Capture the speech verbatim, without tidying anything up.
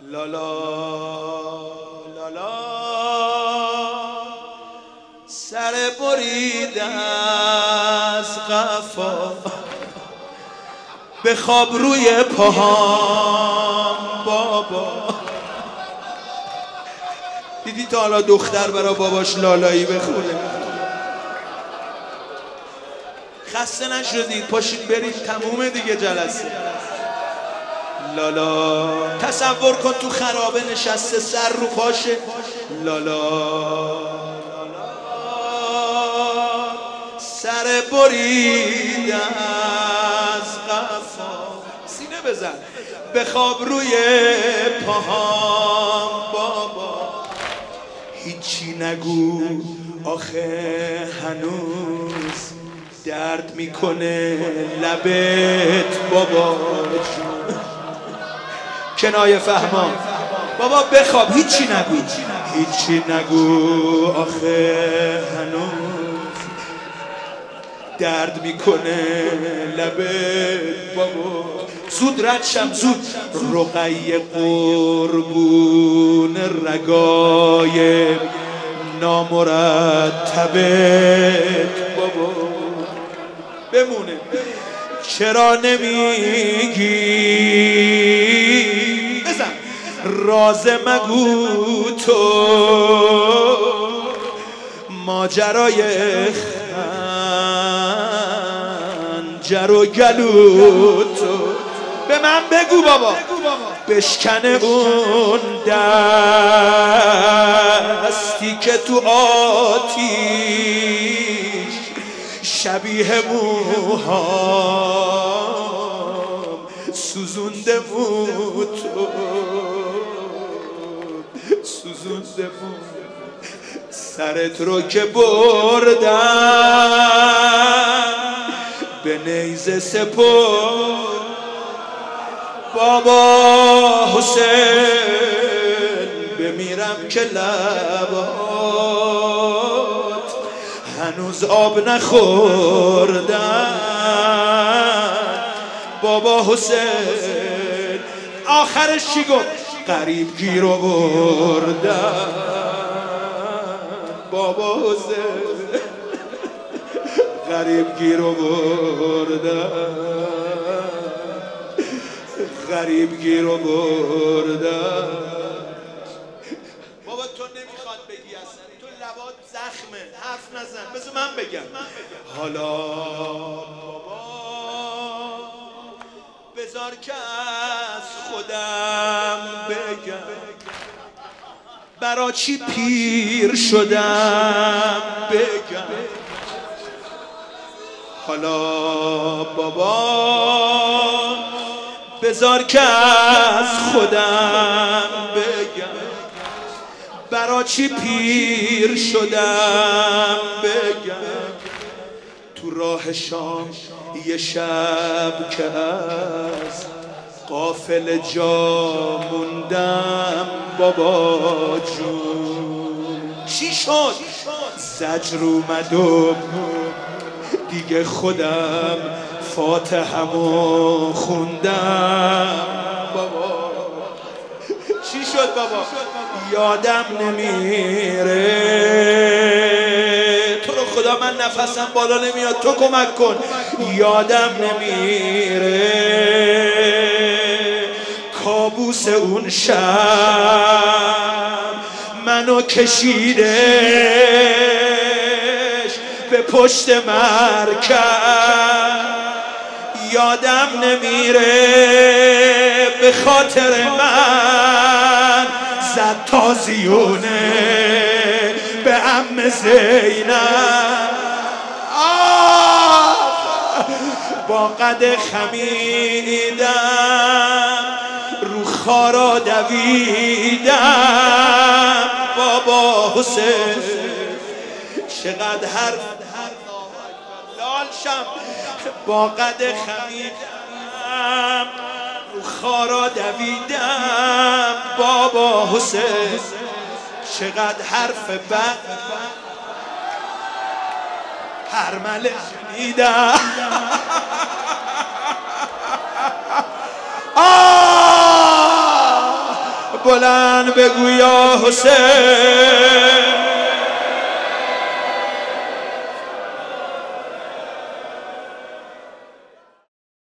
لالا لالا سر بریده از قفا بخواب روی پاهام بابا. دیدی تا حالا دختر برا باباش لالایی بخونه؟ خسته نشدید؟ پاشید برید تمومه دیگه جلسه. لالا تصور کن تو خرابه نشسته سر رو پاشه. لالا سر بریده از قفا سینه بزن بخواب روی پاهام بابا. هیچی نگو آخه هنوز درد میکنه لبت بابا. کنایه فهمان بابا بخواب هیچی نگو هیچی نگو آخه هنوز درد میکنه لبت بابا. زود رد شم زود رقیه قربون رگای نامرتبت بابا. بمونه چرا نمیگی بزن راز مگو تو ماجرای خنجر و گلو تو. به من بگو بابا بشکنه اون دستی که تو آتیش شبیه موهام سوزونده مو تو سوزونده مو. سرت رو که بردم به نیزه سپرد بابا حسین. بمیرم که لبات هنوز آب نخوردن بابا حسین. آخرش چی گفت؟ غریب گیر آوردن بابا حسین. غریب گیر آوردن غریب گیر آوردن بابا. تو نمیخواد بگی اصلا تو لبات زخمه حرف نزن بذار من بگم. حالا بابا بذار که از خودم بگم برا چی پیر شدم بگم. حالا بابا بذار که از خودم بگم برا چی پیر شدم بگم. تو راه شام یه شب که از قافل جا موندم بابا جون. چی شد؟ زجر اومد و دیگه خودم فاتحه‌مو خوندم بابا. چی شد بابا؟ یادم نمیره تو رو خدا من نفسم بالا نمیاد تو کمک کن. یادم نمیره کابوس اون شب منو کشیدش به پشت مرکب. یادم نمیره به خاطر من زد تازیونه به عم زینب. با قد خمیدم رو خارا دویدم بابا حسین. چقدر حرف لال شم با قد خمیدم رو خارا دویدم بابا حسین. چقدر حرف بد هر مله شنیدم. بلند بگو یا حسین.